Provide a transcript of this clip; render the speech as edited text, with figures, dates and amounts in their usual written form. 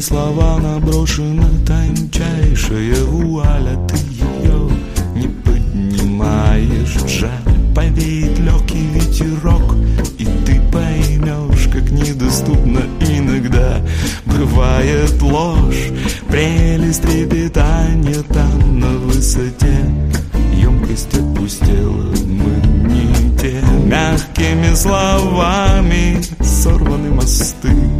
слова наброшена тончайшая вуаль, а ты ее не поднимаешь. Жаль, повеет легкий ветерок, и ты поймешь, как недоступно иногда бывает ложь. Прелесть трепетания там на высоте, емкость опустела, мы не те. Мягкими словами сорваны мосты,